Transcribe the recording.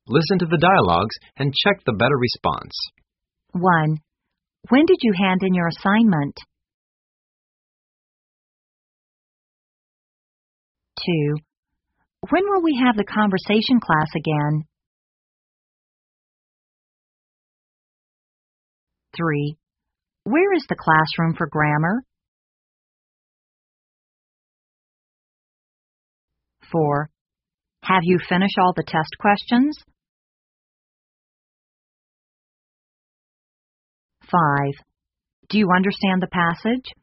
Listen to the dialogues and check the better response. 1. When did you hand in your assignment? 2. When will we have the conversation class again? 3. Where is the classroom for grammar? 4. Have you finished all the test questions? 5. Do you understand the passage?